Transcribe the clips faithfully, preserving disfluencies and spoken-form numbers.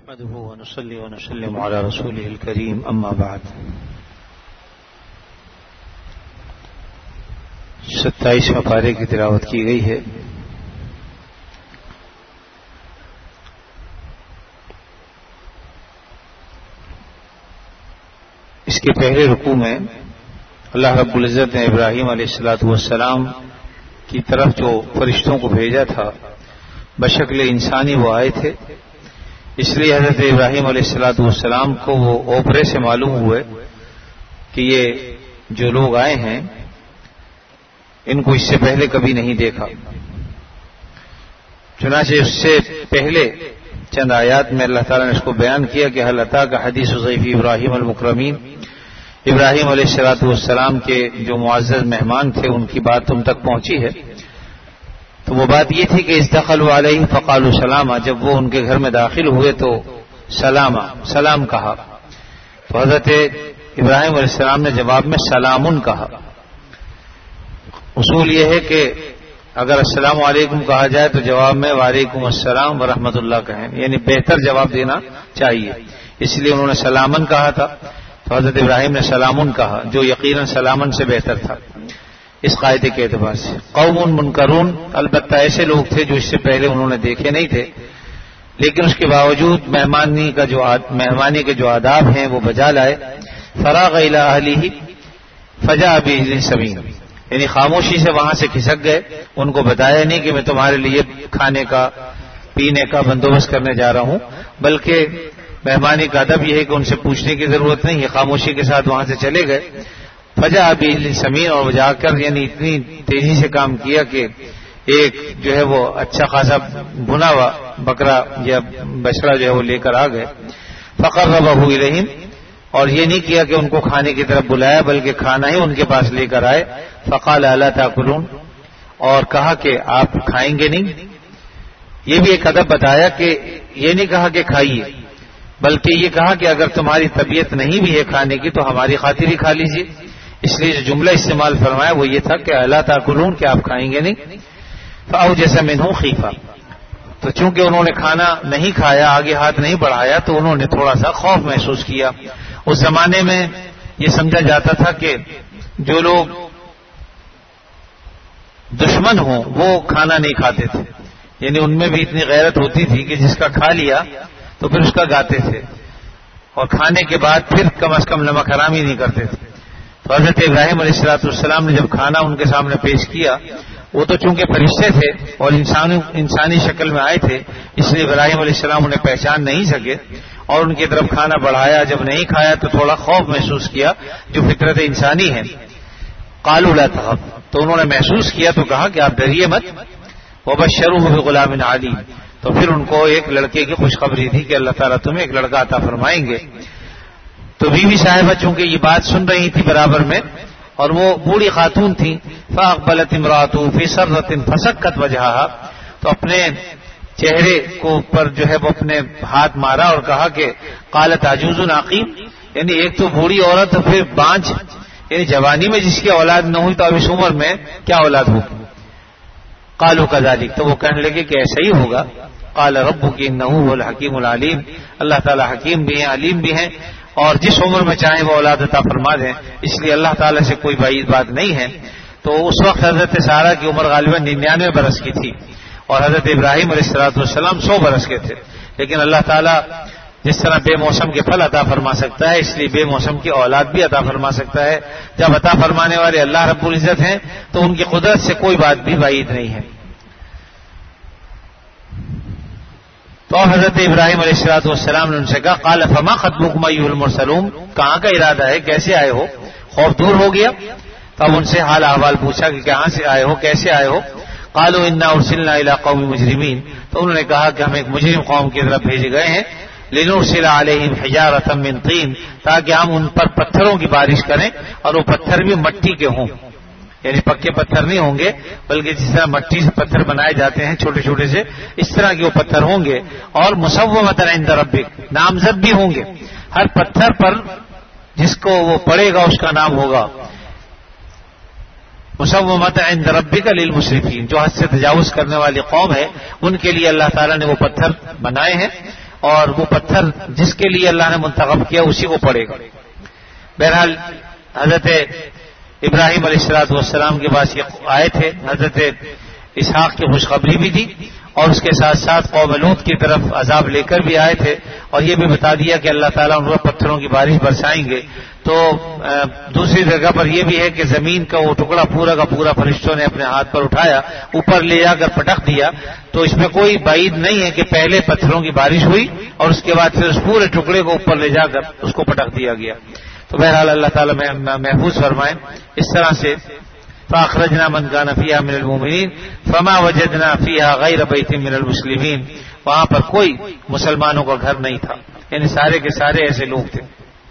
نحمده ونصلي ونسلم على رسوله الكريم اما بعد ستائیسواں پارے کی تلاوت کی گئی ہے. اس کے پہلے رکوع میں اللہ رب العزت نے ابراہیم علیہ الصلوۃ والسلام کی طرف جو فرشتوں کو بھیجا تھا بشکل انسانی وہ آئے تھے. اس لیے حضرت ابراہیم علیہ الصلوۃ والسلام کو وہ اوپرے سے معلوم ہوئے کہ یہ جو لوگ آئے ہیں ان کو اس سے پہلے کبھی نہیں دیکھا. چنانچہ اس سے پہلے چند آیات میں اللہ تعالیٰ نے اس کو بیان کیا کہ حل اتاک حدیث ضیف ابراہیم المکرمین، ابراہیم علیہ الصلوۃ والسلام کے جو معزز مہمان تھے ان کی بات تم تک پہنچی ہے. تو وہ بات یہ تھی کہ اس دخلوا علیہ فقالوا سلاما، جب وہ ان کے گھر میں داخل ہوئے تو سلاما سلام کہا. تو حضرت ابراہیم علیہ السلام نے جواب میں سلامن کہا. اصول یہ ہے کہ اگر السلام علیکم کہا جائے تو جواب میں وعلیکم السلام ورحمۃ اللہ کہیں، یعنی بہتر جواب دینا چاہیے. اس لیے انہوں نے سلامن کہا تھا تو حضرت ابراہیم نے سلامن کہا جو یقیناً سلامن سے بہتر تھا اس قاعدے کے اعتبار سے. قوم منکرون، البتہ ایسے لوگ تھے جو اس سے پہلے انہوں نے دیکھے نہیں تھے، لیکن اس کے باوجود مہمانی کا جو مہمانی کے جو آداب ہیں وہ بجا لائے. فراغ الی اہلہ فجاء بعجل سمین، یعنی خاموشی سے وہاں سے کھسک گئے، ان کو بتایا نہیں کہ میں تمہارے لیے کھانے کا پینے کا بندوبست کرنے جا رہا ہوں، بلکہ مہمانی کا ادب یہ ہے کہ ان سے پوچھنے کی ضرورت نہیں ہے، خاموشی کے ساتھ وہاں سے چلے گئے. فجاء بعجل سمین، اور جا کر یعنی اتنی تیزی سے کام کیا کہ ایک جو ہے وہ اچھا خاصا بنا ہوا بکرا یا بچڑا جو ہے وہ لے کر آ گئے. فقربہ الیہم، اور یہ نہیں کیا کہ ان کو کھانے کی طرف بلایا بلکہ کھانا ہی ان کے پاس لے کر آئے. فقال الا تاکلون، اور کہا کہ آپ کھائیں گے نہیں. یہ بھی ایک ادب بتایا کہ یہ نہیں کہا کہ کھائیے بلکہ یہ کہا کہ اگر تمہاری طبیعت نہیں بھی ہے کھانے کی تو ہماری خاطر ہی کھا لیجیے. اس لیے جو جملہ استعمال فرمایا وہ یہ تھا کہ الا تاکلون، کہ آپ کھائیں گے نہیں. فاوجس منہ خیفہ، تو چونکہ انہوں نے کھانا نہیں کھایا، آگے ہاتھ نہیں بڑھایا، تو انہوں نے تھوڑا سا خوف محسوس کیا. اس زمانے میں یہ سمجھا جاتا تھا کہ جو لوگ دشمن ہوں وہ کھانا نہیں کھاتے تھے، یعنی ان میں بھی اتنی غیرت ہوتی تھی کہ جس کا کھا لیا تو پھر اس کا گاتے تھے، اور کھانے کے بعد پھر کم از کم نمک حرام ہی نہیں کرتے تھے. تو حضرت ابراہیم علیہ الصلوۃ والسلام نے جب کھانا ان کے سامنے پیش کیا، وہ تو چونکہ فرشتے تھے اور انسانی انسانی شکل میں آئے تھے، اس لیے ابراہیم علیہ السلام انہیں پہچان نہیں سکے اور ان کی طرف کھانا بڑھایا. جب نہیں کھایا تو تھوڑا خوف محسوس کیا جو فطرت انسانی ہے. قالوا لا تخف، تو انہوں نے محسوس کیا تو کہا کہ آپ ڈریے مت. وبشروه بغلام علیم، تو پھر ان کو ایک لڑکے کی خوشخبری دی کہ اللہ تعالیٰ تمہیں ایک لڑکا عطا فرمائیں گے. تو بیوی صاحبہ چونکہ یہ بات سن رہی تھی برابر میں اور وہ بوڑھی خاتون تھی، فاقبلت امرأته فی سرۃ فسکت وجہها، تو اپنے چہرے کو پر جو ہے وہ اپنے ہاتھ مارا اور کہا کہ قالت عجوز عقیم، یعنی ایک تو بوڑھی عورت پھر بانجھ، یعنی جوانی میں جس کی اولاد نہ ہوئی تو اب اس عمر میں کیا اولاد ہوگی. قالوا كذلك، تو وہ کہنے لگے کہ ایسا ہی ہوگا. قال ربك انه هو الحکیم العلیم، اللہ تعالی حکیم بھی ہیں علیم بھی ہیں، اور جس عمر میں چاہیں وہ اولاد عطا فرما دیں، اس لیے اللہ تعالی سے کوئی بعید بات نہیں ہے. تو اس وقت حضرت سارہ کی عمر غالباً ننانوے برس کی تھی اور حضرت ابراہیم علیہ الصلوۃ والسلام سو برس کے تھے. لیکن اللہ تعالیٰ جس طرح بے موسم کے پھل عطا فرما سکتا ہے، اس لیے بے موسم کی اولاد بھی عطا فرما سکتا ہے. جب عطا فرمانے والے اللہ رب العزت ہیں تو ان کی قدرت سے کوئی بات بھی بعید نہیں ہے. تو حضرت ابراہیم علیہ الصلوۃ والسلام نے ان سے کہا قال فما خطبكم ايها المرسلون، کہاں کا ارادہ ہے، کیسے آئے ہو؟ خوف دور ہو گیا. تب ان سے حال احوال پوچھا کہ کہاں سے آئے ہو، کیسے آئے ہو. قالوا انا ارسلنا الى قوم مجرمین، تو انہوں نے کہا کہ ہم ایک مجرم قوم کی طرف بھیجے گئے ہیں. لنرسل عليهم حجارة من طين، تاکہ ہم ان پر پتھروں کی بارش کریں اور وہ پتھر بھی مٹی کے ہوں، یعنی پکے پتھر نہیں ہوں گے بلکہ جس طرح مٹی سے پتھر بنائے جاتے ہیں چھوٹے چھوٹے سے، اس طرح کے وہ پتھر ہوں گے. اور مسومۃ عند ربک، نامزد بھی ہوں گے. ہر پتھر پر جس کو وہ پڑے گا اس کا نام ہوگا. مسومۃ عند ربک للمسرفین، جو حد سے تجاوز کرنے والی قوم ہے ان کے لیے اللہ تعالیٰ نے وہ پتھر بنائے ہیں. اور وہ پتھر جس کے لیے اللہ نے منتخب کیا اسی کو پڑے گا. بہرحال حضرت ابراہیم علیہ الصلوۃ والسلام کے پاس یہ آئے تھے, حضرت اسحاق کی خوشخبری بھی دی اور اس کے ساتھ ساتھ قوم لوط کی طرف عذاب لے کر بھی آئے تھے, اور یہ بھی بتا دیا کہ اللہ تعالیٰ ان کو پتھروں کی بارش برسائیں گے. تو دوسری جگہ پر یہ بھی ہے کہ زمین کا وہ ٹکڑا پورا کا پورا فرشتوں نے اپنے ہاتھ پر اٹھایا, اوپر لے جا کر پٹک دیا. تو اس میں کوئی بعید نہیں ہے کہ پہلے پتھروں کی بارش ہوئی اور اس کے بعد پھر اس پورے ٹکڑے کو اوپر لے جا کر اس کو پٹک دیا گیا. تو بہرحال اللہ تعالیٰ محفوظ فرمائیں. اس طرح سے فاخرجنا من كان فيها من المؤمنين فما وجدنا فيها غير بيت من المسلمين, وہاں پر کوئی مسلمانوں کا گھر نہیں تھا, یعنی سارے کے سارے ایسے لوگ تھے.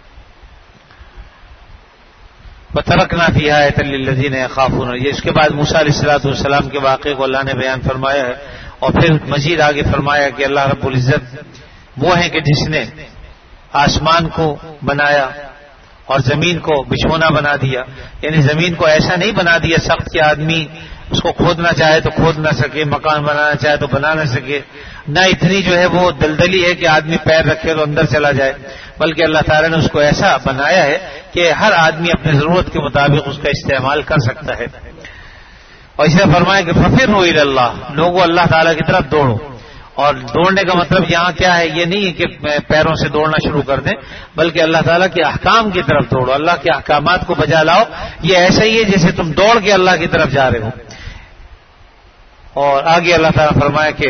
وترکنا فيها آیۃ للذین یخافون, یہ اس کے بعد موسیٰ علیہ الصلوۃ والسلام کے واقعے کو اللہ نے بیان فرمایا ہے, اور پھر مزید آگے فرمایا کہ اللہ رب العزت وہ ہیں کہ جس نے آسمان کو بنایا اور زمین کو بچھونا بنا دیا, یعنی زمین کو ایسا نہیں بنا دیا سخت کہ آدمی اس کو کھودنا چاہے تو کھود نہ سکے, مکان بنانا چاہے تو بنا نہ سکے, نہ اتنی جو ہے وہ دلدلی ہے کہ آدمی پیر رکھے تو اندر چلا جائے, بلکہ اللہ تعالیٰ نے اس کو ایسا بنایا ہے کہ ہر آدمی اپنی ضرورت کے مطابق اس کا استعمال کر سکتا ہے. اور اسے فرمایا کہ ففروا الی اللہ, لوگوں اللہ تعالیٰ کی طرف دوڑو. اور دوڑنے کا مطلب یہاں کیا ہے, یہ نہیں ہے کہ پیروں سے دوڑنا شروع کر دیں, بلکہ اللہ تعالیٰ کے احکام کی طرف دوڑو, اللہ کے احکامات کو بجا لاؤ. یہ ایسا ہی ہے جیسے تم دوڑ کے اللہ کی طرف جا رہے ہو. اور آگے اللہ تعالیٰ فرمایا کہ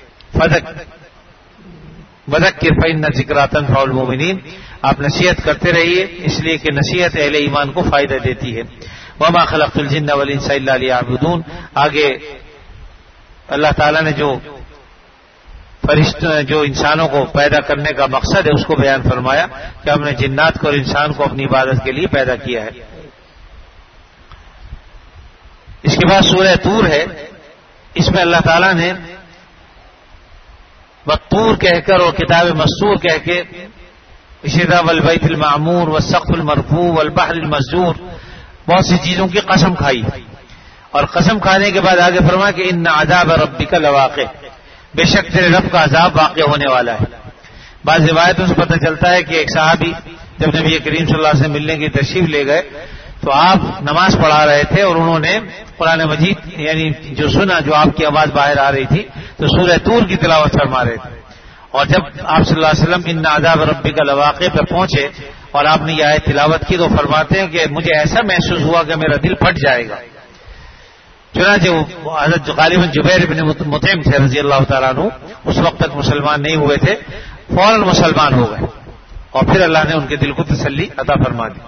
وذکر فإن الذکریٰ تنفع المؤمنین, آپ نصیحت کرتے رہیے اس لیے کہ نصیحت اہل ایمان کو فائدہ دیتی ہے. وما خلقت الجن والانس الا لیعبدون, آگے اللہ تعالیٰ نے جو فرشتوں جو انسانوں کو پیدا کرنے کا مقصد ہے اس کو بیان فرمایا کہ ہم نے جنات کو اور انسان کو اپنی عبادت کے لیے پیدا کیا ہے. اس کے بعد سورہ طور ہے, اس میں اللہ تعالیٰ نے والطور کہہ کر اور کتاب مسطور کہہ کے اسی طرح والبیت المعمور والسقف المرفوع والبحر المسجور بہت سی چیزوں کی قسم کھائی, اور قسم کھانے کے بعد آگے فرمایا کہ ان عذاب ربک لواقع, بے شک تیرے رب کا عذاب واقع ہونے والا ہے. بعض روایتوں سے پتہ چلتا ہے کہ ایک صحابی جب نبی کریم صلی اللہ علیہ وسلم ملنے کی تشریف لے گئے تو آپ نماز پڑھا رہے تھے اور انہوں نے قرآن مجید یعنی جو سنا, جو آپ کی آواز باہر آ رہی تھی, تو سورہ طور کی تلاوت فرما رہے تھے. اور جب آپ صلی اللہ علیہ وسلم ان عذاب ربک لواقع پہ پہنچے اور آپ نے یہ آیت تلاوت کی تو فرماتے ہیں کہ مجھے ایسا محسوس ہوا کہ میرا دل پھٹ جائے گا. چنانچہ وہ حضرت غالباً جبیر بن مطعم تھے رضی اللہ تعالیٰ عنہ, اس وقت تک مسلمان نہیں ہوئے تھے, فوراً مسلمان ہو گئے اور پھر اللہ نے ان کے دل کو تسلی عطا فرما دی.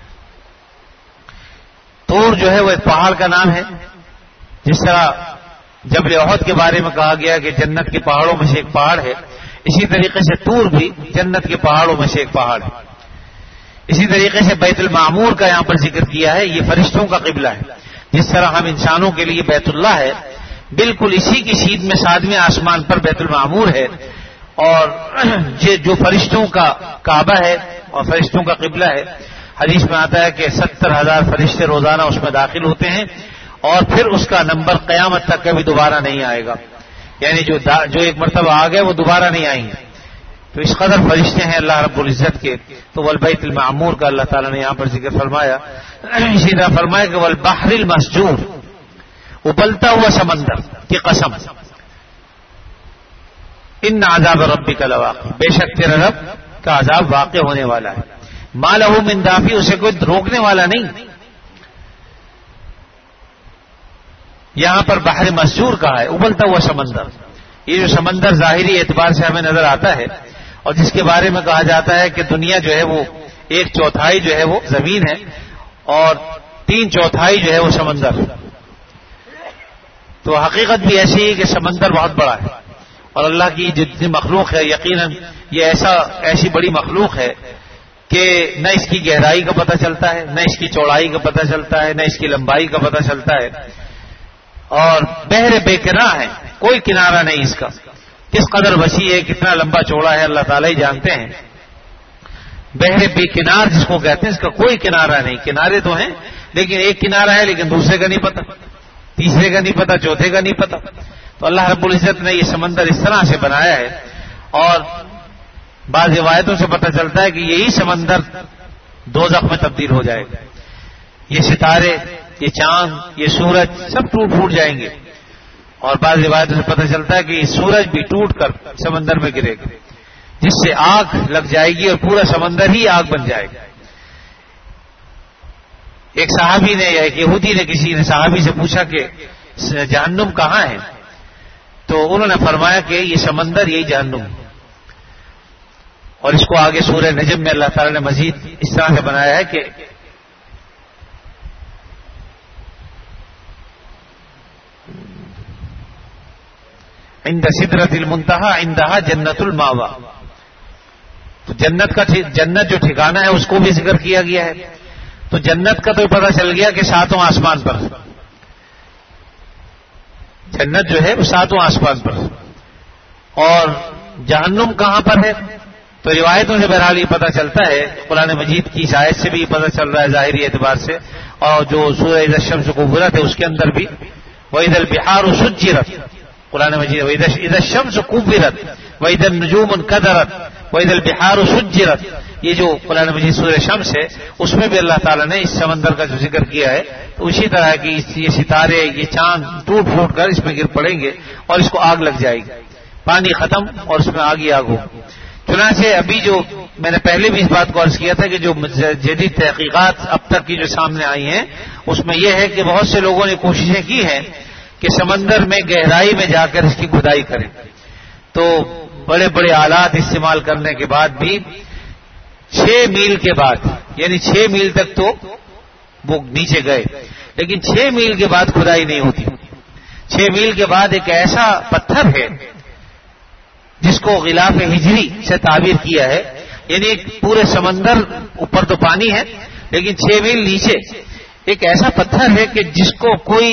طور جو ہے وہ ایک پہاڑ کا نام ہے, جس طرح جبل احد کے بارے میں کہا گیا کہ جنت کے پہاڑوں میں سے ایک پہاڑ ہے, اسی طریقے سے طور بھی جنت کے پہاڑوں میں سے ایک پہاڑ ہے. اسی طریقے سے بیت المعمور کا یہاں پر ذکر کیا ہے, یہ فرشتوں کا قبلہ ہے. جس طرح ہم انسانوں کے لیے بیت اللہ ہے, بالکل اسی کی سیدھ میں ساتویں آسمان پر بیت المعمور ہے, اور جو فرشتوں کا کعبہ ہے اور فرشتوں کا قبلہ ہے. حدیث میں آتا ہے کہ ستر ہزار فرشتے روزانہ اس میں داخل ہوتے ہیں, اور پھر اس کا نمبر قیامت تک کبھی دوبارہ نہیں آئے گا, یعنی جو جو ایک مرتبہ آ گئے وہ دوبارہ نہیں آئیں گے. تو اس قدر فرشتے ہیں اللہ رب العزت کے. تو والبیت المعمور کا اللہ تعالیٰ نے یہاں پر ذکر فرمایا. اسی طرح فرمایا کہ والبحر المسجور, ابلتا ہوا سمندر کی قسم, ان عذاب ربک لواقع, بے شک تیرے رب کا عذاب واقع ہونے والا ہے. ما لہ من دافع, اسے کوئی روکنے والا نہیں. یہاں پر بحر مسجور کہا ہے, ابلتا ہوا سمندر. یہ جو سمندر ظاہری اعتبار سے ہمیں نظر آتا ہے اور جس کے بارے میں کہا جاتا ہے کہ دنیا جو ہے وہ ایک چوتھائی جو ہے وہ زمین ہے اور تین چوتھائی جو ہے وہ سمندر. تو حقیقت بھی ایسی ہے کہ سمندر بہت بڑا ہے, اور اللہ کی جتنی مخلوق ہے یقیناً یہ ایسا ایسی بڑی مخلوق ہے کہ نہ اس کی گہرائی کا پتہ چلتا ہے, نہ اس کی چوڑائی کا پتہ چلتا ہے, نہ اس کی لمبائی کا پتہ چلتا ہے, اور بحر بے کنار ہے, کوئی کنارہ نہیں اس کا. کس قدر وسیع ہے, کتنا لمبا چوڑا ہے, اللہ تعالیٰ ہی جانتے ہیں. بحر بے کنار جس کو کہتے ہیں, اس کا کوئی کنارہ نہیں. کنارے تو ہیں لیکن ایک کنارہ ہے لیکن دوسرے کا نہیں پتا, تیسرے کا نہیں پتا, چوتھے کا نہیں پتا. تو اللہ رب العزت نے یہ سمندر اس طرح سے بنایا ہے, اور بعض روایتوں سے پتہ چلتا ہے کہ یہی سمندر دوزخ میں تبدیل ہو جائے گا. یہ ستارے، یہ چاند، یہ سورج سب ٹوٹ پھوٹ جائیں گے. اور بعض روایتوں سے پتہ چلتا ہے کہ یہ سورج بھی ٹوٹ کر سمندر میں گرے گا، جس سے آگ لگ جائے گی اور پورا سمندر ہی آگ بن جائے گا. ایک صحابی نے یا ایک یہودی نے کسی نے صحابی سے پوچھا کہ جہنم کہاں ہے، تو انہوں نے فرمایا کہ یہ سمندر یہی جہنم. اور اس کو آگے سورہ نجم میں اللہ تعالی نے مزید اس طرح سے بنایا ہے کہ عند سدرۃ المنتہی عندہا جنت الماوا. تو جنت کا جنت جو ٹھکانہ ہے اس کو بھی ذکر کیا گیا ہے. تو جنت کا تو پتہ چل گیا کہ ساتوں آسمان پر، جنت جو ہے وہ ساتوں آسمان پر. اور جہنم کہاں پر ہے؟ تو روایتوں سے بہرحال یہ پتہ چلتا ہے، قرآن مجید کی اس آیت سے بھی پتہ چل رہا ہے ظاہری اعتبار سے، اور جو سورہ اذا الشمس کورت ہے اس کے اندر بھی وَإِذَا الْبِحَارُ سُجِّرَتْ، قرآن مجید اذا الشمس کورت وَإِذَا النُّجُومُ انْكَدَرَتْ وَإِذَا الْبِحَارُ سُجِّرَتْ، یہ جو قرآن مجید سورہ شمس ہے اس میں بھی اللہ تعالیٰ نے اس سمندر کا جو ذکر کیا ہے تو اسی طرح کی یہ ستارے، یہ چاند ٹوٹ پھوٹ کر اس میں گر پڑیں گے اور اس کو آگ لگ جائے گی، پانی ختم اور اس میں آگ ہی آگ ہوگی. چنانچہ ابھی جو میں نے پہلے بھی اس بات کو عرض کیا تھا کہ جو جدید تحقیقات اب تک کی جو سامنے آئی ہیں اس میں یہ ہے کہ بہت سے لوگوں نے کوششیں کی ہیں کہ سمندر میں گہرائی میں جا کر اس کی کھدائی کریں. تو بڑے بڑے آلات استعمال کرنے کے بعد بھی چھ میل کے بعد، یعنی چھ میل تک تو وہ نیچے گئے، لیکن چھ میل کے بعد کھدائی نہیں ہوتی. چھ میل کے بعد ایک ایسا پتھر ہے جس کو غلاف ہجری سے تعبیر کیا ہے، یعنی ایک پورے سمندر اوپر تو پانی ہے لیکن چھ میل نیچے ایک ایسا پتھر ہے کہ جس کو کوئی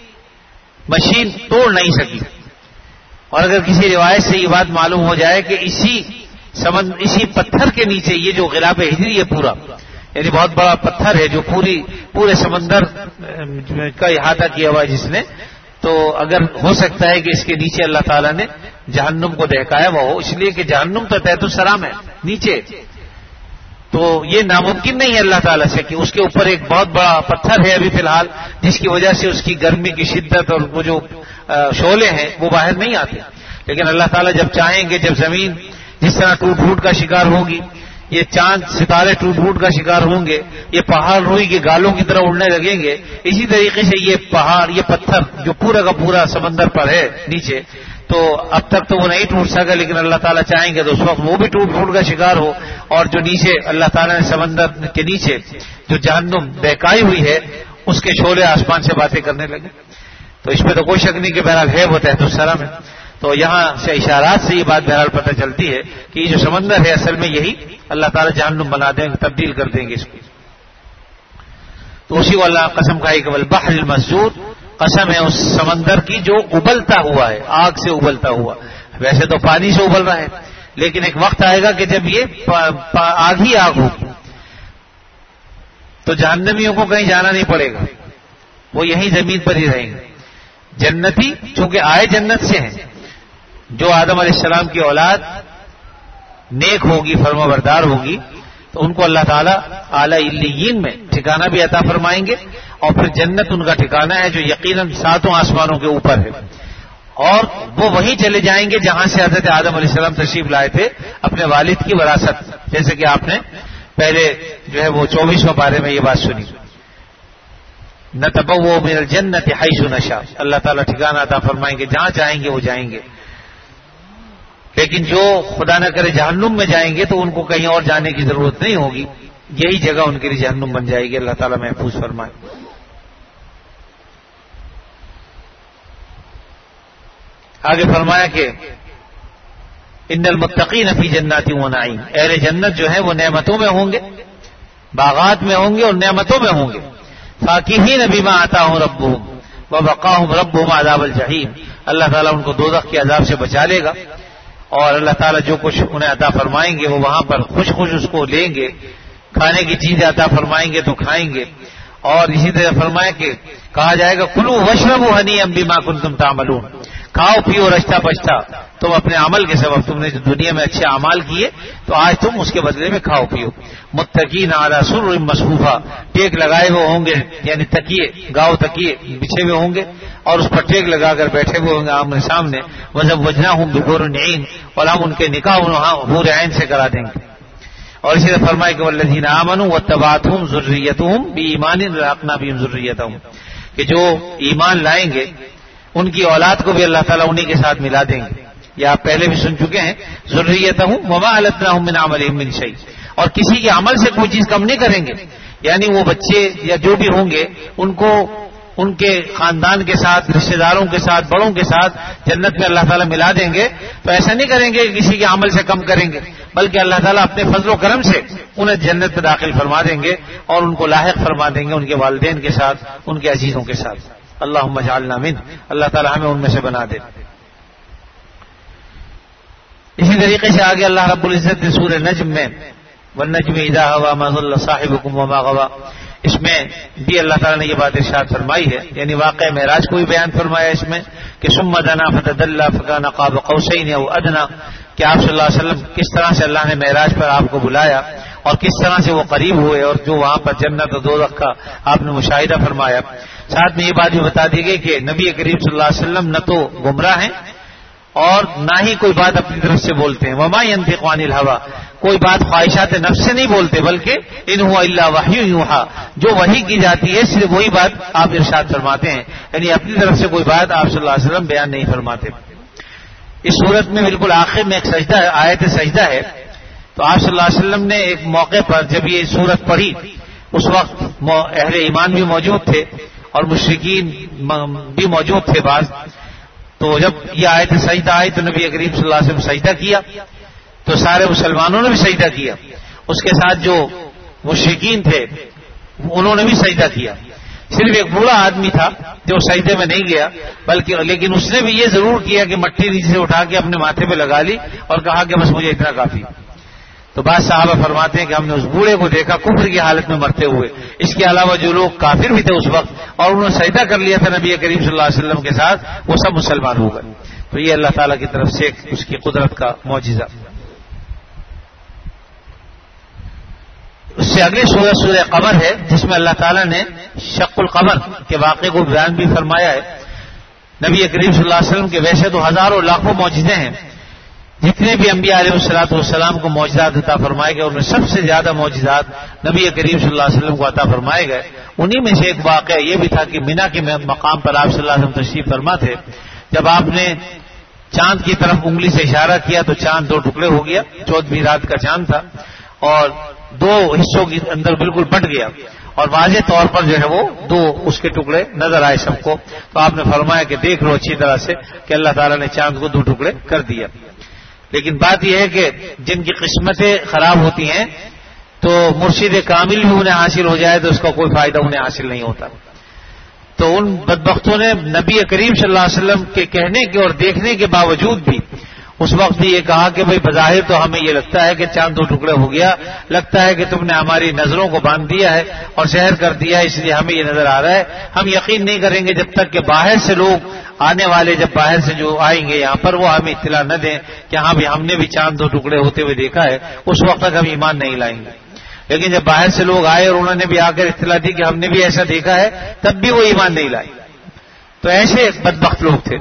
مشین توڑ نہیں سکی. اور اگر کسی روایت سے یہ بات معلوم ہو جائے کہ اسی سمندر اسی پتھر کے نیچے یہ جو غلاف ہجری ہے پورا، یعنی بہت بڑا پتھر ہے جو پوری پورے سمندر کا احاطہ کیا ہوا ہے جس نے، تو اگر ہو سکتا ہے کہ اس کے نیچے اللہ تعالیٰ نے جہنم کو دہکایا ہوا ہو، اس لیے کہ جہنم تو تحت السلام ہے نیچے، تو یہ ناممکن نہیں ہے اللہ تعالیٰ سے کہ اس کے اوپر ایک بہت بڑا پتھر ہے ابھی فی الحال جس کی وجہ سے اس کی گرمی کی شدت اور وہ جو شعلے ہیں وہ باہر نہیں آتے. لیکن اللہ تعالیٰ جب چاہیں گے، جب زمین جس طرح ٹوٹ پھوٹ کا شکار ہوگی، یہ چاند ستارے ٹوٹ پھوٹ کا شکار ہوں گے، یہ پہاڑ روئی کے گالوں کی طرح اڑنے لگیں گے، اسی طریقے سے یہ پہاڑ، یہ پتھر جو پورا کا پورا سمندر پر ہے نیچے، تو اب تک تو وہ نہیں ٹوٹ سکا، لیکن اللہ تعالیٰ چاہیں گے تو اس وقت وہ بھی ٹوٹ پھوٹ کا شکار ہو، اور جو نیچے اللہ تعالیٰ نے سمندر کے نیچے جو جہنم بہکائی ہوئی ہے اس کے شعلے آسمان سے باتیں کرنے لگے. تو اس پہ تو کوئی شک نہیں کہ بہرحال ہے وہ تحت السلام ہے. تو یہاں سے اشارات سے یہ بات بہرحال پتہ چلتی ہے کہ یہ جو سمندر ہے اصل میں یہی اللہ تعالیٰ جہنم بنا دیں گے، تبدیل کر دیں گے اس کو. تو اسی کو اللہ قسم کھائی کہ والبحر المسجور، قسم ہے اس سمندر کی جو ابلتا ہوا ہے، آگ سے ابلتا ہوا. ویسے تو پانی سے ابل رہا ہے لیکن ایک وقت آئے گا کہ جب یہ آگ ہی آگ ہوگی تو جہنمیوں کو کہیں جانا نہیں پڑے گا، وہ یہیں زمین پر ہی رہیں گے. جنتی چونکہ آئے جنت سے ہیں، جو آدم علیہ السلام کی اولاد نیک ہوگی، فرما بردار ہوگی، تو ان کو اللہ تعالیٰ اعلی علیین میں ٹھکانہ بھی عطا فرمائیں گے، اور پھر جنت ان کا ٹھکانہ ہے جو یقیناً ساتوں آسمانوں کے اوپر ہے، اور وہ وہیں چلے جائیں گے جہاں سے حضرت آدم علیہ السلام تشریف لائے تھے اپنے والد کی وراثت. جیسے کہ آپ نے پہلے جو ہے وہ چوبیسویں پارے میں یہ بات سنی، نتبوء من الجنت حیث نشاء، اللہ تعالیٰ ٹھکانہ عطا فرمائیں گے، جہاں چاہیں گے وہ جائیں گے. لیکن جو خدا نہ کرے جہنم میں جائیں گے تو ان کو کہیں اور جانے کی ضرورت نہیں ہوگی، یہی جگہ ان کے لیے جہنم بن جائے گی. اللہ تعالیٰ محفوظ فرمائے. آگے فرمایا کہ ان المتقین فی جنات و نعیم، اہل جنت جو ہے وہ نعمتوں میں ہوں گے، باغات میں ہوں گے اور نعمتوں میں ہوں گے. فاکہین بما آتاہم ربہم ووقاہم ربہم عذاب الجحیم، اللہ تعالیٰ ان کو دوزخ کے عذاب سے بچا لے گا، اور اللہ تعالیٰ جو کچھ انہیں عطا فرمائیں گے وہ وہاں پر خوش خوش اس کو لیں گے، کھانے کی چیزیں عطا فرمائیں گے تو کھائیں گے. اور اسی طرح فرمایا کہ کہا جائے گا کلوا واشربوا ہنیئا بما کنتم تعملون، کھاؤ پیو رچتا بچتا، تم اپنے عمل کے سبب تم نے جو دنیا میں اچھے اعمال کیے تو آج تم اس کے بدلے میں کھاؤ پیو۔ متقین علی سرر مصفوفہ، ٹیک لگائے ہوئے ہوں گے، یعنی تکیے گاؤ تکیے بچھے ہوئے ہوں گے اور اس پر ٹیک لگا کر بیٹھے ہوئے ہوں گے آمنے سامنے۔ وزوجناہم بحور عین، اور ہم ان کے نکاح حور عین سے کرا دیں گے۔ اور اسی طرح فرمائے کہ والذین آمنوا واتبعتهم ذریتهم بایمان الحقنا بهم ذریتهم، کہ جو ایمان لائیں گے ان کی اولاد کو بھی اللہ تعالیٰ انہی کے ساتھ ملا دیں گے۔ یہ آپ پہلے بھی سن چکے ہیں، ذریتهم وما التناهم من عملهم من شیء، اور کسی کے عمل سے کوئی چیز کم نہیں کریں گے، یعنی وہ بچے یا جو بھی ہوں گے ان کو ان کے خاندان کے ساتھ، رشتہ داروں کے ساتھ، بڑوں کے ساتھ جنت میں اللہ تعالیٰ ملا دیں گے۔ تو ایسا نہیں کریں گے کہ کسی کے عمل سے کم کریں گے، بلکہ اللہ تعالیٰ اپنے فضل و کرم سے انہیں جنت میں داخل فرما دیں گے اور ان کو لاحق فرما دیں گے ان کے والدین کے ساتھ، ان کے عزیزوں کے ساتھ۔ اللہم اجعلنا من، اللہ تعالیٰ ہمیں ان میں سے بنا دے۔ اسی طریقے سے آگے اللہ رب العزت نے سورہ نجم میں والنجم اذا هوى ما ضل صاحبكم وما غوى، اس میں بھی اللہ تعالیٰ نے یہ بات ارشاد فرمائی ہے، یعنی واقعہ معراج کو بھی بیان فرمایا اس میں کہ ثم دنا فتدلى فكان قاب قوسين او ادنى، کہ آپ صلی اللہ علیہ وسلم کس طرح سے اللہ نے معراج پر آپ کو بلایا اور کس طرح سے وہ قریب ہوئے اور جو وہاں پر جنت اور دوزخ کا آپ نے مشاہدہ فرمایا۔ ساتھ میں یہ بات بھی بتا دی گئی کہ نبی کریم صلی اللہ علیہ وسلم نہ تو گمراہ ہیں اور نہ ہی کوئی بات اپنی طرف سے بولتے ہیں، وما ينطق عن الهوى، کوئی بات خواہشات نفس سے نہیں بولتے، بلکہ ان هو الا وحی یوحى، جو وحی کی جاتی ہے صرف وہی بات آپ ارشاد فرماتے ہیں، یعنی اپنی طرف سے کوئی بات آپ صلی اللہ علیہ وسلم بیان نہیں فرماتے۔ اس صورت میں بالکل آخر میں ایک سجدہ ہے، آیت سجدہ ہے، تو آپ صلی اللہ علیہ وسلم نے ایک موقع پر جب یہ صورت پڑھی اس وقت اہل ایمان بھی موجود تھے اور مشرکین بھی موجود تھے بعض، تو جب یہ آیت سجدہ آئی تو نبی کریم صلی اللہ علیہ وسلم سجدہ کیا تو سارے مسلمانوں نے بھی سجدہ کیا، اس کے ساتھ جو مشرکین تھے انہوں نے بھی سجدہ کیا۔ صرف ایک بوڑھا آدمی تھا جو سجدے میں نہیں گیا، بلکہ لیکن اس نے بھی یہ ضرور کیا کہ مٹی نیچے سے اٹھا کے اپنے ماتھے پہ لگا لی اور کہا کہ بس مجھے اتنا کافی۔ تو بعض صحابہ فرماتے ہیں کہ ہم نے اس بوڑھے کو دیکھا کفر کی حالت میں مرتے ہوئے، اس کے علاوہ جو لوگ کافر بھی تھے اس وقت اور انہوں نے سجدہ کر لیا تھا نبی کریم صلی اللہ علیہ وسلم کے ساتھ، وہ سب مسلمان ہو گئے۔ تو یہ اللہ تعالیٰ کی طرف سے اس کی قدرت کا معجزہ۔ اس سے اگلی سورہ سورہ قمر ہے جس میں اللہ تعالیٰ نے شق القمر کے واقعے کو بیان بھی فرمایا ہے۔ نبی کریم صلی اللہ علیہ وسلم کے ویسے تو ہزاروں لاکھوں معجزے ہیں، جتنے بھی انبیاء علیہ الصلوۃ والسلام کو معجزات عطا فرمائے گئے ان میں سب سے زیادہ معجزات نبی کریم صلی اللہ علیہ وسلم کو عطا فرمائے گئے۔ انہی میں سے ایک واقعہ یہ بھی تھا کہ مینا کے مقام پر آپ صلی اللہ علیہ وسلم تشریف فرما تھے، جب آپ نے چاند کی طرف انگلی سے اشارہ کیا تو چاند دو ٹکڑے ہو گیا، چودہویں رات کا چاند تھا اور دو حصوں کے اندر بالکل بٹ گیا اور واضح طور پر جو ہے وہ دو اس کے ٹکڑے نظر آئے سب کو، تو آپ نے فرمایا کہ دیکھ لو اچھی طرح سے کہ اللہ تعالیٰ نے چاند کو دو ٹکڑے کر دیا۔ لیکن بات یہ ہے کہ جن کی قسمتیں خراب ہوتی ہیں تو مرشد کامل بھی انہیں حاصل ہو جائے تو اس کا کوئی فائدہ انہیں حاصل نہیں ہوتا۔ تو ان بدبختوں نے نبی کریم صلی اللہ علیہ وسلم کے کہنے کے اور دیکھنے کے باوجود بھی اس وقت بھی یہ کہا کہ بھئی بظاہر تو ہمیں یہ لگتا ہے کہ چاند دو ٹکڑے ہو گیا، لگتا ہے کہ تم نے ہماری نظروں کو باندھ دیا ہے اور سحر کر دیا ہے، اس لیے ہمیں یہ نظر آ رہا ہے، ہم یقین نہیں کریں گے جب تک کہ باہر سے لوگ آنے والے جب باہر سے جو آئیں گے یہاں پر وہ ہمیں اطلاع نہ دیں کہ ہاں بھی ہم نے بھی چاند دو ٹکڑے ہوتے ہوئے دیکھا ہے، اس وقت تک ہم ایمان نہیں لائیں گے۔ لیکن جب باہر سے لوگ آئے اور انہوں نے بھی آ کر اطلاع دی کہ ہم نے بھی ایسا دیکھا ہے، تب بھی وہ ایمان نہیں لائے۔ تو ایسے بدبخت لوگ تھے۔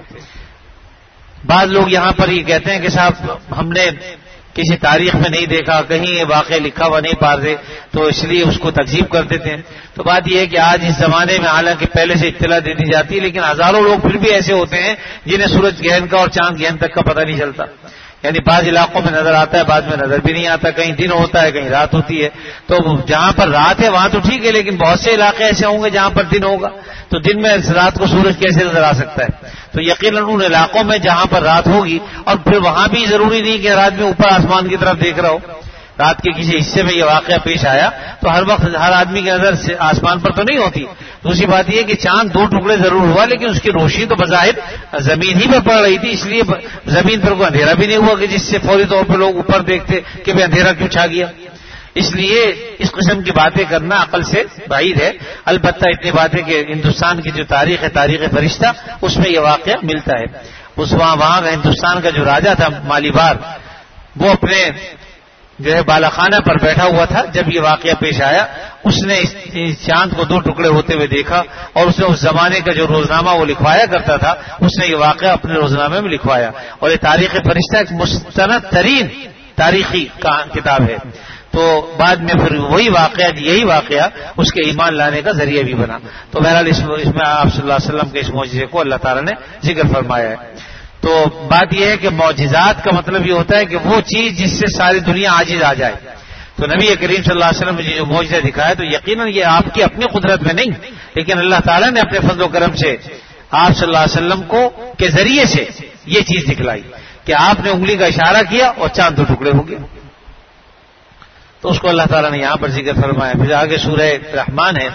بعض لوگ یہاں پر یہ کہتے ہیں کہ صاحب ہم نے کسی تاریخ میں نہیں دیکھا، کہیں یہ واقعہ لکھا ہوا نہیں پاتے تو اس لیے اس کو تکذیب کر دیتے ہیں۔ تو بات یہ ہے کہ آج اس زمانے میں حالانکہ پہلے سے اطلاع دے دی جاتی ہے لیکن ہزاروں لوگ پھر بھی ایسے ہوتے ہیں جنہیں سورج گہن کا اور چاند گہن تک کا پتہ نہیں چلتا، یعنی بعض علاقوں میں نظر آتا ہے، بعض میں نظر بھی نہیں آتا، کہیں دن ہوتا ہے کہیں رات ہوتی ہے۔ تو جہاں پر رات ہے وہاں تو ٹھیک ہے، لیکن بہت سے علاقے ایسے ہوں گے جہاں پر دن ہوگا، تو دن میں رات کو سورج کیسے نظر آ سکتا ہے؟ تو یقیناً ان علاقوں میں جہاں پر رات ہوگی، اور پھر وہاں بھی ضروری نہیں کہ رات میں اوپر آسمان کی طرف دیکھ رہا ہو، رات کے کسی حصے میں یہ واقعہ پیش آیا تو ہر وقت ہر آدمی کی نظر آسمان پر تو نہیں ہوتی۔ دوسری بات یہ کہ چاند دو ٹکڑے ضرور ہوا لیکن اس کی روشنی تو بظاہر زمین ہی پر پڑ رہی تھی، اس لیے زمین پر کوئی اندھیرا بھی نہیں ہوا کہ جس سے فوری طور پر لوگ اوپر دیکھتے کہ بھئی اندھیرا کیوں چھا گیا۔ اس لیے اس قسم کی باتیں کرنا عقل سے بعید ہے۔ البتہ اتنی بات ہے کہ ہندوستان کی جو تاریخ ہے، تاریخ فرشتہ، اس میں یہ واقعہ ملتا ہے۔ اس وہاں وہاں کا ہندوستان کا جو راجا تھا مالی بار، وہ اپنے جو ہے بالاخانہ پر بیٹھا ہوا تھا جب یہ واقعہ پیش آیا. اس نے اس چاند کو دو ٹکڑے ہوتے ہوئے دیکھا اور اس نے اس زمانے کا جو روزنامہ وہ لکھوایا کرتا تھا اس نے یہ واقعہ اپنے روزنامے میں لکھوایا. اور یہ تاریخ فرشتہ ایک مستند ترین تاریخی کتاب ہے. تو بعد میں پھر وہی واقعہ یہی واقعہ اس کے ایمان لانے کا ذریعہ بھی بنا. تو بہرحال اس میں آپ صلی اللہ علیہ وسلم کے اس معجزے کو اللہ تعالیٰ نے ذکر فرمایا ہے. تو بات یہ ہے کہ معجزات کا مطلب یہ ہوتا ہے کہ وہ چیز جس سے ساری دنیا عاجز آ جائے. تو نبی کریم صلی اللہ علیہ وسلم نے جو معجزہ دکھایا تو یقیناً یہ آپ کی اپنی قدرت میں نہیں، لیکن اللہ تعالیٰ نے اپنے فضل و کرم سے آپ صلی اللہ علیہ وسلم کو کے ذریعے سے یہ چیز دکھلائی کہ آپ نے انگلی کا اشارہ کیا اور چاند دو ٹکڑے ہو گئے. تو اس کو اللہ تعالیٰ نے یہاں پر ذکر فرمایا. پھر آگے سورہ رحمان ہے.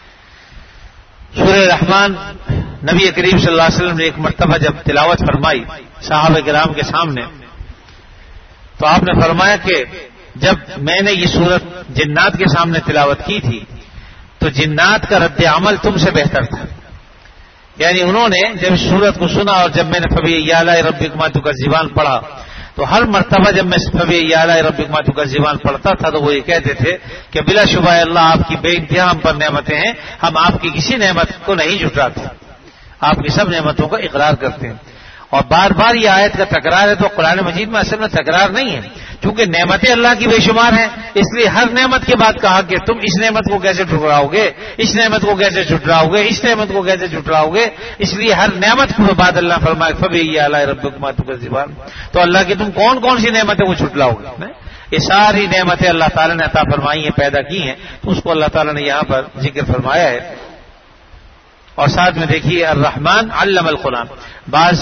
سورہ رحمان نبی کریم صلی اللہ علیہ وسلم نے ایک مرتبہ جب تلاوت فرمائی صحابہ کرام کے سامنے تو آپ نے فرمایا کہ جب میں نے یہ سورت جنات کے سامنے تلاوت کی تھی تو جنات کا رد عمل تم سے بہتر تھا. یعنی انہوں نے جب اس سورت کو سنا اور جب میں نے فبی یا ربکما تکذبان پڑھا تو ہر مرتبہ جب میں فبی یا ربکما تکذبان پڑھتا تھا تو وہ یہ کہتے تھے کہ بلا شبہ اللہ آپ کی بے انتہا ہم پر نعمتیں ہیں، ہم آپ کی کسی نعمت کو نہیں جھٹلاتے، آپ کی سب نعمتوں کا اقرار کرتے ہیں. اور بار بار یہ آیت کا تکرار ہے. تو قرآن مجید میں اصل میں تکرار نہیں ہے، چونکہ نعمتیں اللہ کی بے شمار ہیں اس لیے ہر نعمت کے بعد کہا کہ تم اس نعمت کو کیسے ٹھکراؤ گے، اس نعمت کو کیسے جھٹلاؤ گے، اس نعمت کو کیسے جھٹلاؤ گے. اس لیے ہر نعمت کے بعد اللہ فرمائے فبی علی ربکما تکذبان. تو اللہ کی تم کون کون سی نعمتیں وہ جھٹلاؤ گے؟ یہ ساری نعمتیں اللہ تعالیٰ نے عطا فرمائی ہیں، پیدا کی ہیں. تو اس کو اللہ تعالیٰ نے یہاں پر ذکر فرمایا ہے. اور ساتھ میں دیکھیے الرحمن علم القرآن. بعض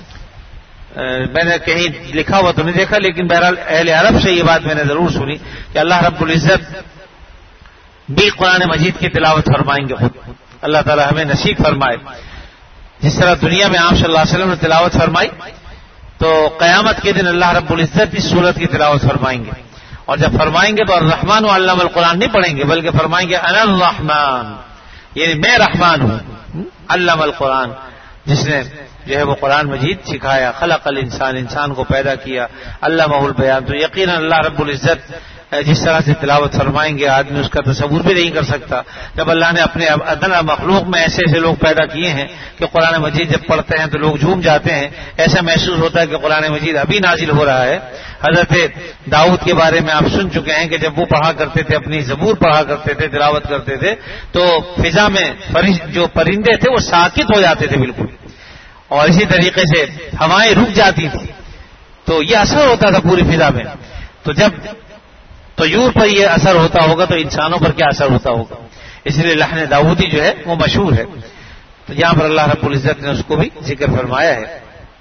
میں نے کہیں لکھا ہوا تو نہیں دیکھا لیکن بہرحال اہل عرب سے یہ بات میں نے ضرور سنی کہ اللہ رب العزت بھی قرآن مجید کی تلاوت فرمائیں گے خود. اللہ تعالی ہمیں نصیب فرمائے. جس طرح دنیا میں آپ صلی اللہ علیہ وسلم نے تلاوت فرمائی تو قیامت کے دن اللہ رب العزت اس سورت کی تلاوت فرمائیں گے. اور جب فرمائیں گے تو الرحمن علم القرآن نہیں پڑھیں گے بلکہ فرمائیں گے انا الرحمن، یعنی میں رحمان ہوں. علم القرآن، جس نے جو ہے وہ قرآن مجید سکھایا. خلق الانسان، انسان کو پیدا کیا. علمہ البیان. تو یقیناً اللہ رب العزت جس طرح سے تلاوت فرمائیں گے آدمی اس کا تصور بھی نہیں کر سکتا. جب اللہ نے اپنے ادنا مخلوق میں ایسے ایسے لوگ پیدا کیے ہیں کہ قرآن مجید جب پڑھتے ہیں تو لوگ جھوم جاتے ہیں، ایسا محسوس ہوتا ہے کہ قرآن مجید ابھی نازل ہو رہا ہے. حضرت داؤد کے بارے میں آپ سن چکے ہیں کہ جب وہ پڑھا کرتے تھے، اپنی زبور پڑھا کرتے تھے، تلاوت کرتے تھے تو فضا میں جو پرندے تھے وہ ساکت ہو جاتے تھے بالکل، اور اسی طریقے سے ہوائیں رک جاتی تھی. تو یہ اثر ہوتا تھا پوری فضا میں. تو جب طیور پر یہ اثر ہوتا ہوگا تو انسانوں پر کیا اثر ہوتا ہوگا. اس لیے لحن داؤدی جو ہے وہ مشہور ہے. تو یہاں پر اللہ رب العزت نے اس کو بھی ذکر فرمایا ہے.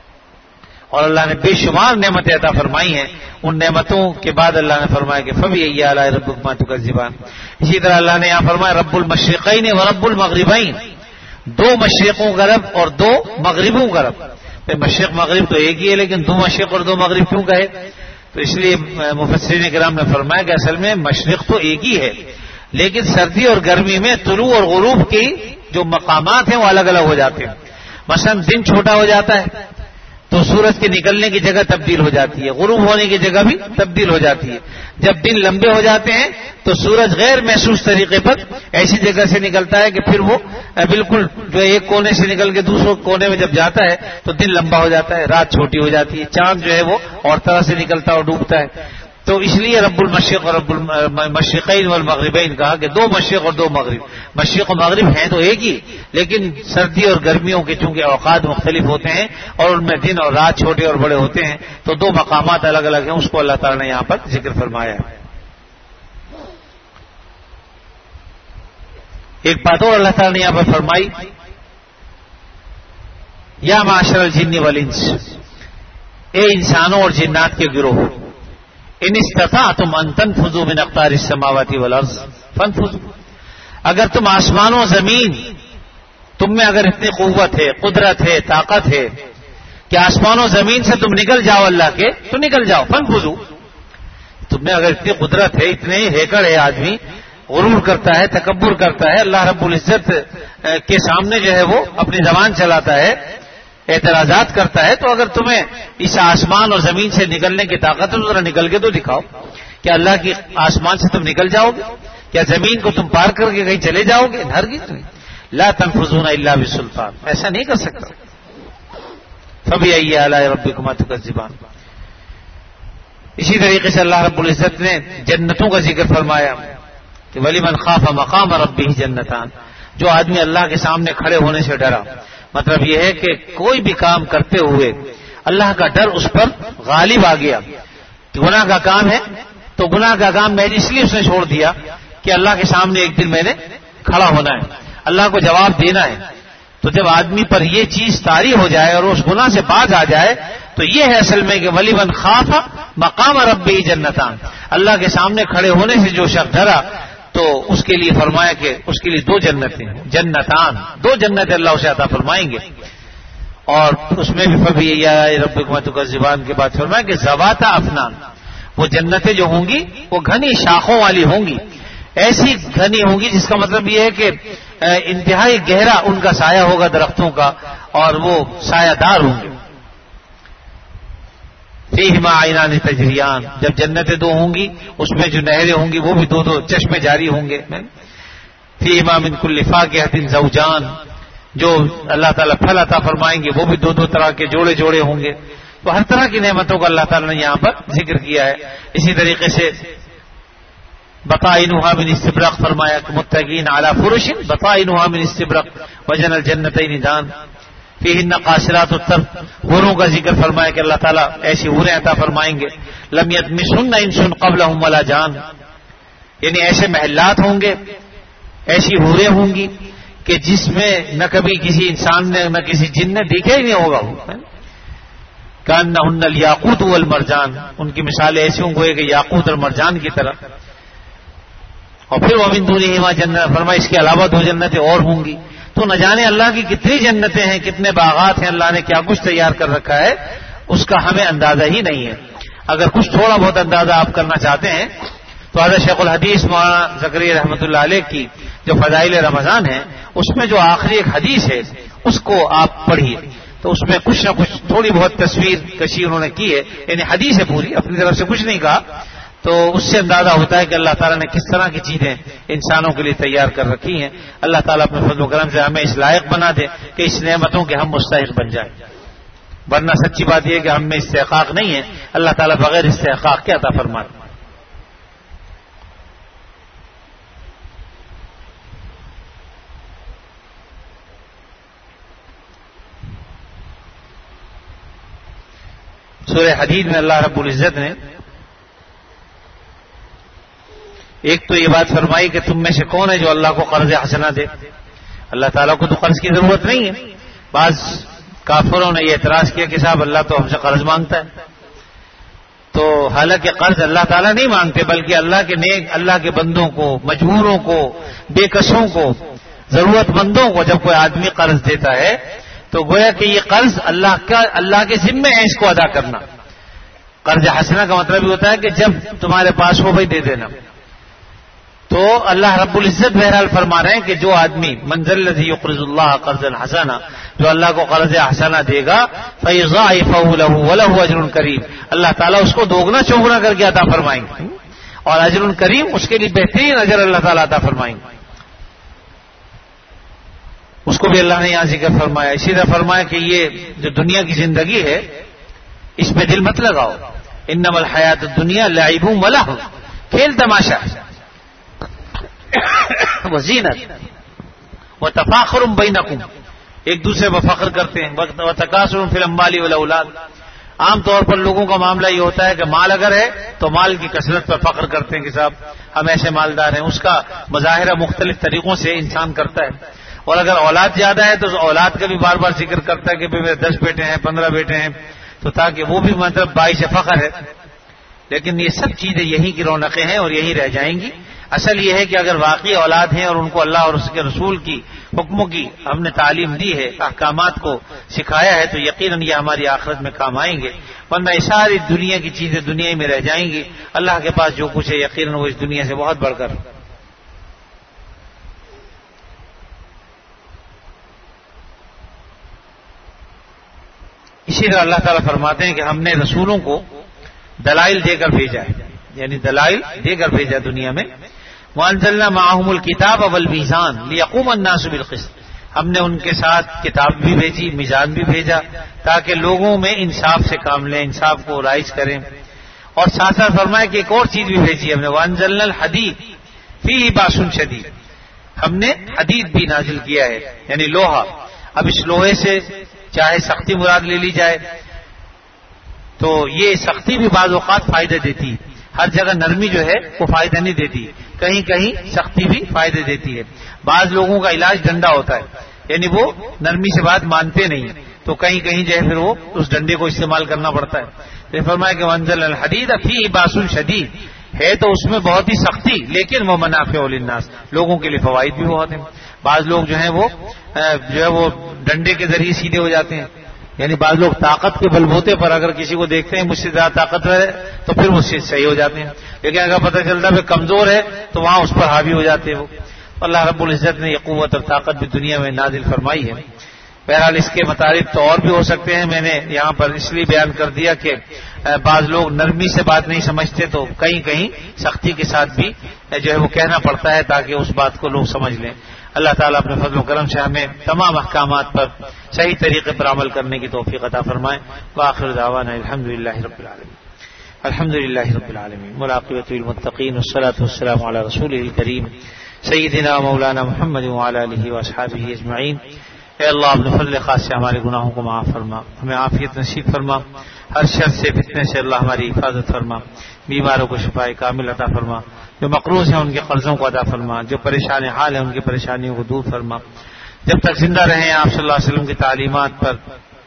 اور اللہ نے بے شمار نعمتیں عطا فرمائی ہیں. ان نعمتوں کے بعد اللہ نے فرمایا کہ فبی علی ربکما تکذبان. اسی طرح اللہ نے یہاں فرمایا رب المشرقین و رب المغربین، دو مشرقوں کا رب اور دو مغربوں کا رب. مشرق مغرب تو ایک ہی ہے لیکن دو مشرق اور دو مغرب کیوں کہے؟ تو اس لیے مفسرین کرام نے فرمایا کہ اصل میں مشرق تو ایک ہی ہے لیکن سردی اور گرمی میں طلوع اور غروب کی جو مقامات ہیں وہ الگ الگ ہو جاتے ہیں. مثلا دن چھوٹا ہو جاتا ہے تو سورج کے نکلنے کی جگہ تبدیل ہو جاتی ہے، غروب ہونے کی جگہ بھی تبدیل ہو جاتی ہے. جب دن لمبے ہو جاتے ہیں تو سورج غیر محسوس طریقے پر ایسی جگہ سے نکلتا ہے کہ پھر وہ بالکل جو ایک کونے سے نکل کے دوسرے کونے میں جب جاتا ہے تو دن لمبا ہو جاتا ہے، رات چھوٹی ہو جاتی ہے، چاند جو ہے وہ اور طرح سے نکلتا اور ڈوبتا ہے. تو اس لیے رب المشرق اور رب المشرقین والمغربین کہا کہ دو مشرق اور دو مغرب. مشرق و مغرب ہیں تو ایک ہی لیکن سردی اور گرمیوں کے چونکہ اوقات مختلف ہوتے ہیں اور ان میں دن اور رات چھوٹے اور بڑے ہوتے ہیں تو دو مقامات الگ الگ ہیں. اس کو اللہ تعالیٰ نے یہاں پر ذکر فرمایا ہے. ایک بات اور اللہ تعالیٰ نے یہاں پر فرمائی یا معاشر الجن والانس، اے انسانوں اور جنات کے گروہ، ان استطعتم ان تنفذوا من اقطار السماوات والارض فانفذوا، اگر تم آسمان و زمین تم میں اگر اتنی قوت ہے، قدرت ہے، طاقت ہے کہ آسمان و زمین سے تم نکل جاؤ اللہ کے تو نکل جاؤ. فانفذوا، تم میں اگر اتنی قدرت ہے، اتنے ہیکڑ ہے، آدمی غرور کرتا ہے، تکبر کرتا ہے، اللہ رب العزت کے سامنے جو ہے وہ اپنی زبان چلاتا ہے، اعتراضات کرتا ہے تو اگر تمہیں اس آسمان اور زمین سے نکلنے کی طاقت ہے تو ذرا نکل کے تو دکھاؤ. کیا اللہ کی آسمان سے تم نکل جاؤ گے؟ کیا زمین کو تم پار کر کے کہیں چلے جاؤ گے؟ ہرگز نہیں. لا تنفذون الا بسلطان، ایسا نہیں کر سکتا. فبأي آلاء ربكما تكذبان. اسی طریقے سے اللہ رب العزت نے جنتوں کا ذکر فرمایا کہ وَلِمَنْ خَافَ مَقَامَ رَبِّهِ جَنَّتَانِ، جو آدمی اللہ کے سامنے کھڑے ہونے سے ڈرا. مطلب یہ ہے کہ کوئی بھی کام کرتے ہوئے اللہ کا ڈر اس پر غالب آ گیا. گناہ کا کام ہے تو گناہ کا کام میں اس لیے اس نے چھوڑ دیا کہ اللہ کے سامنے ایک دن میں نے کھڑا ہونا ہے، اللہ کو جواب دینا ہے. تو جب آدمی پر یہ چیز طاری ہو جائے اور اس گناہ سے باز آ جائے تو یہ ہے اصل میں کہ وَلِمَنْ خَافَ مَقَامَ رَبِّهِ جَنَّتَانِ، اللہ کے سامنے کھڑے ہونے سے جو شخص ڈرا تو اس کے لیے فرمایا کہ اس کے لیے دو جنتیں ہیں، جنتان، دو جنتیں اللہ اسے عطا فرمائیں گے. اور اس میں بھی فبأي آلاء ربكما تكذبان کے بعد فرمایا کہ ذواتا افنان، وہ جنتیں جو ہوں گی وہ گھنی شاخوں والی ہوں گی، ایسی گھنی ہوں گی جس کا مطلب یہ ہے کہ انتہائی گہرا ان کا سایہ ہوگا درختوں کا اور وہ سایہ دار ہوں گے. فیہما عینان تجریان، جب جنتیں دو ہوں گی اس میں جو نہریں ہوں گی وہ بھی دو دو چشمے جاری ہوں گے. فیہما من کل فاکہۃ زوجان، جو اللہ تعالیٰ پھل عطا فرمائیں گے وہ بھی دو دو طرح کے جوڑے جوڑے ہوں گے. تو ہر طرح کی نعمتوں کا اللہ تعالیٰ نے یہاں پر ذکر کیا ہے. اسی طریقے سے بطائنها من استبرق فرمایا کہ متقین علی فرش بطائنها من استبرق وجن الجنتین دان. فیہن قاصرات الطرف، حوروں کا ذکر فرمایا کہ اللہ تعالیٰ ایسی حوریں عطا فرمائیں گے. لم یطمثن انس قبلہم ولا جان، یعنی ایسے محلات ہوں گے، ایسی حوریں ہوں گی کہ جس میں نہ کبھی کسی انسان نے نہ کسی جن نے دیکھا ہی نہیں ہوگا. کأنہن الیاقوت والمرجان، ان کی مثالیں ایسی ہوں گے کہ یاقوت اور مرجان کی طرح. اور پھر ومن دونہما جنت، فرمایا اس کے علاوہ دو جنتیں اور ہوں گی. تو نہ جانے اللہ کی کتنی جنتیں ہیں، کتنے باغات ہیں، اللہ نے کیا کچھ تیار کر رکھا ہے اس کا ہمیں اندازہ ہی نہیں ہے. اگر کچھ تھوڑا بہت اندازہ آپ کرنا چاہتے ہیں تو حضرت شیخ الحدیث مولانا زکریا رحمۃ اللہ علیہ کی جو فضائل رمضان ہے اس میں جو آخری ایک حدیث ہے اس کو آپ پڑھیے تو اس میں کچھ نہ کچھ تھوڑی بہت تصویر کشی انہوں نے کی ہے. یعنی حدیث ہے پوری، اپنی طرف سے کچھ نہیں کہا. تو اس سے اندازہ ہوتا ہے کہ اللہ تعالیٰ نے کس طرح کی چیزیں انسانوں کے لیے تیار کر رکھی ہیں. اللہ تعالیٰ اپنے فضل و کرم سے ہمیں اس لائق بنا دے کہ اس نعمتوں کے ہم مستحق بن جائیں. ورنہ سچی بات یہ ہے کہ ہم میں استحقاق نہیں ہے، اللہ تعالیٰ بغیر استحقاق کے عطا فرمائے. سورہ حدید میں اللہ رب العزت نے ایک تو یہ بات فرمائی کہ تم میں سے کون ہے جو اللہ کو قرض حسنہ دے. اللہ تعالیٰ کو تو قرض کی ضرورت نہیں ہے. بعض کافروں نے یہ اعتراض کیا کہ صاحب اللہ تو ہم سے قرض مانگتا ہے. تو حالانکہ قرض اللہ تعالیٰ نہیں مانگتے بلکہ اللہ کے نیک اللہ کے بندوں کو، مجبوروں کو، بے کسوں کو، ضرورت مندوں کو جب کوئی آدمی قرض دیتا ہے تو گویا کہ یہ قرض اللہ کا اللہ کے ذمے ہے اس کو ادا کرنا. قرض حسنہ کا مطلب یہ ہوتا ہے کہ جب تمہارے پاس ہو بھائی دے دینا. تو اللہ رب العزت بہرحال فرما رہے ہیں کہ جو آدمی من ذا الذی یقرض اللہ قرضا حسنا، جو اللہ کو قرض حسنہ دے گا فیضاعفہ لہ ولہ اجر کریم، اللہ تعالیٰ اس کو دوگنا چوگنا کر کے عطا فرمائیں گے اور اجر کریم، اس کے لیے بہترین اجر اللہ تعالیٰ عطا فرمائیں گے. اس کو بھی اللہ نے یہاں ذکر فرمایا. اسی طرح فرمایا کہ یہ جو دنیا کی زندگی ہے اس میں دل مت لگاؤ. انما الحیات الدنیا لعب و لہو، کھیل تماشا، وزینت وتفاخر بینکم، ایک دوسرے پر فخر کرتے ہیں. وتکاثر فی الاموال والاولاد، عام طور پر لوگوں کا معاملہ یہ ہوتا ہے کہ مال اگر ہے تو مال کی کثرت پر فخر کرتے ہیں کہ صاحب ہم ایسے مالدار ہیں. اس کا مظاہرہ مختلف طریقوں سے انسان کرتا ہے. اور اگر اولاد زیادہ ہے تو اولاد کا بھی بار بار ذکر کرتا ہے کہ میرے دس بیٹے ہیں، پندرہ بیٹے ہیں، تو تاکہ وہ بھی مطلب باعث فخر ہے. لیکن یہ سب چیزیں یہی کی رونقیں ہیں اور یہی رہ جائیں گی. اصل یہ ہے کہ اگر واقعی اولاد ہیں اور ان کو اللہ اور اس کے رسول کی حکموں کی ہم نے تعلیم دی ہے، احکامات کو سکھایا ہے، تو یقیناً یہ ہماری آخرت میں کام آئیں گے. ورنہ یہ ساری دنیا کی چیزیں دنیا میں رہ جائیں گی. اللہ کے پاس جو کچھ ہے یقیناً وہ اس دنیا سے بہت بڑھ کر. اسی طرح اللہ تعالیٰ فرماتے ہیں کہ ہم نے رسولوں کو دلائل دے کر بھیجا ہے، یعنی دلائل دے کر بھیجا دنیا میں. وَأَنزَلْنَا مَعَهُمُ الْكِتَابَ وَالْمِيزَانَ لِيَقُومَ النَّاسُ بِالْقِسْطِ. ہم نے ان کے ساتھ کتاب بھی بھیجی، میزان بھی بھیجا، تاکہ لوگوں میں انصاف سے کام لیں، انصاف کو رائج کریں. اور ساتھ ساتھ فرمایا کہ ایک اور چیز بھی بھیجی ہم نے، وَأَنزَلْنَا الْحَدِيدَ فِيهِ بَأْسٌ شَدِيدٌ. ہم نے حدید بھی نازل کیا ہے، یعنی لوہا. اب اس لوہے سے چاہے سختی مراد لے لی جائے تو یہ سختی بھی بعض اوقات فائدہ دیتی، ہر جگہ نرمی جو ہے وہ فائدہ نہیں دیتی، کہیں کہیں سختی بھی فائدہ دیتی ہے. بعض لوگوں کا علاج ڈنڈا ہوتا ہے، یعنی وہ نرمی سے بات مانتے نہیں، تو کہیں کہیں جو ہے پھر وہ اس ڈنڈے کو استعمال کرنا پڑتا ہے. تو فرمایا کہ وَأَنزَلْنَا الْحَدِيدَ فِيهِ بَأْسٌ شَدِيدٌ، ہے تو اس میں بہت ہی سختی، لیکن وہ منافع للناس، لوگوں کے لیے فوائد بھی بہت ہیں. بعض لوگ جو ہیں وہ جو ہے وہ ڈنڈے کے ذریعے سیدھے ہو جاتے ہیں، یعنی بعض لوگ طاقت کے بلبوتے پر اگر کسی کو دیکھتے ہیں مجھ سے زیادہ طاقتور ہے تو پھر مجھ سے صحیح ہو جاتے ہیں، لیکن اگر پتہ چلتا ہے کمزور ہے تو وہاں اس پر حاوی ہو جاتے ہیں وہ. اللہ رب العزت نے یہ قوت اور طاقت بھی دنیا میں نازل فرمائی ہے. بہرحال اس کے مطابق تو اور بھی ہو سکتے ہیں، میں نے یہاں پر اس لیے بیان کر دیا کہ بعض لوگ نرمی سے بات نہیں سمجھتے، تو کہیں کہیں سختی کے ساتھ بھی جو ہے وہ کہنا پڑتا ہے تاکہ اس بات کو لوگ سمجھ لیں. اللہ تعالیٰ اپنے فضل و کرم سے ہمیں تمام احکامات پر صحیح طریقے پر عمل کرنے کی توفیق عطا فرمائے. وآخر دعوانا الحمد للہ رب العالمین. الحمد للہ رب العالمین والعاقبۃ للمتقین والصلاۃ والسلام علی رسولہ الکریم سیدنا مولانا محمد وعلی آلہ واصحابہ اجمعین. اے اللہ اپنے فضل خاص سے ہمارے گناہوں کو معاف فرما، ہمیں عافیت نصیب فرما، ہر شر سے فتنے سے اللہ ہماری حفاظت فرما، بیماروں کو شفائے کامل عطا فرما، جو مقروض ہیں ان کے قرضوں کو ادا فرما، جو پریشان حال ہیں ان کی پریشانیوں کو دور فرما. جب تک زندہ رہیں آپ صلی اللہ علیہ وسلم کی تعلیمات پر،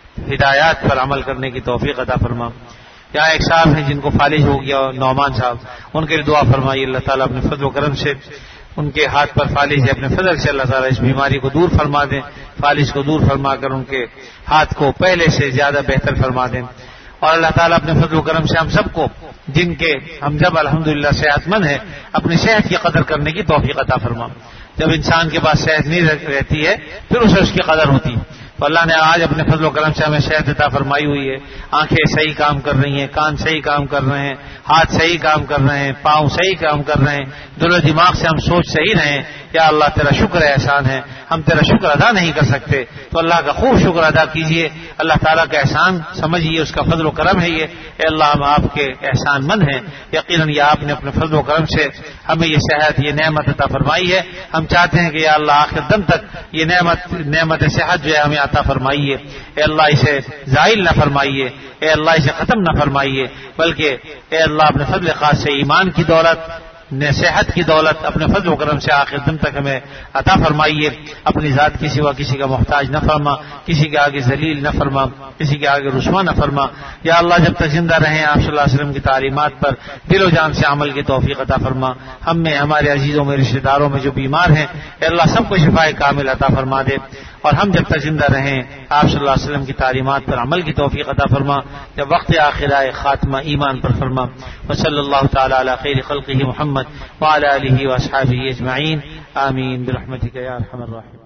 ہدایات پر عمل کرنے کی توفیق عطا فرما. یہاں ایک صاحب ہیں جن کو فالج ہو گیا، نعمان صاحب، ان کے لیے دعا فرمائیے. اللہ تعالیٰ اپنے فضل و کرم سے ان کے ہاتھ پر فالج ہے، اپنے فضل سے اللہ تعالیٰ اس بیماری کو دور فرما دیں، فالج کو دور فرما کر ان کے ہاتھ کو پہلے سے زیادہ بہتر فرما دیں. اور اللہ تعالیٰ اپنے فضل و کرم سے ہم سب کو، جن کے ہم جب الحمدللہ صحت مند ہیں، اپنی صحت کی قدر کرنے کی توفیق عطا فرما. جب انسان کے پاس صحت نہیں رہتی ہے پھر اسے اس کی قدر ہوتی ہے. تو اللہ نے آج اپنے فضل و کرم سے ہمیں صحت عطا فرمائی ہوئی ہے. آنکھیں صحیح کام کر رہی ہیں، کان صحیح کام کر رہے ہیں، ہاتھ صحیح کام کر رہے ہیں، پاؤں صحیح کام کر رہے ہیں، دل و دماغ سے ہم سوچ صحیح رہے ہیں. یا اللہ تیرا شکر ہے، احسان ہے، ہم تیرا شکر ادا نہیں کر سکتے، تو اللہ کا خوب شکر ادا کیجئے. اللہ تعالیٰ کا احسان سمجھیے، اس کا فضل و کرم ہے یہ. اے اللہ ہم آپ کے احسان مند ہیں، یقیناً یہ آپ نے اپنے فضل و کرم سے ہمیں یہ صحت، یہ نعمت عطا فرمائی ہے. ہم چاہتے ہیں کہ یا اللہ آخر دم تک یہ نعمت نعمت صحت جو ہے ہمیں عطا فرمائیے. اے اللہ اسے زائل نہ فرمائیے، اے اللہ اسے ختم نہ فرمائیے، بلکہ اے اللہ اپنے فضل خاص سے ایمان کی دولت، صحت کی دولت اپنے فضل و کرم سے آخر دن تک ہمیں عطا فرمائیے. اپنی ذات کی سوا کسی کا محتاج نہ فرما، کسی کے آگے ذلیل نہ فرما، کسی کے آگے رسوا نہ فرما. یا اللہ جب تک زندہ رہیں آپ صلی اللہ علیہ وسلم کی تعلیمات پر دل و جان سے عمل کی توفیق عطا فرما. ہم میں، ہمارے عزیزوں میں، رشتہ داروں میں جو بیمار ہیں، اے اللہ سب کو شفائے کامل عطا فرما دے. اور ہم جب تک زندہ رہیں آپ صلی اللہ علیہ وسلم کی تعلیمات پر عمل کی توفیق عطا فرما. جب وقت آخر آئے خاتمہ ایمان پر فرما. وصلی اللہ تعالی علی خیر خلقہ محمد وعلی آلہ واصحابہ اجمعین. آمین برحمتک یا ارحم الراحمین.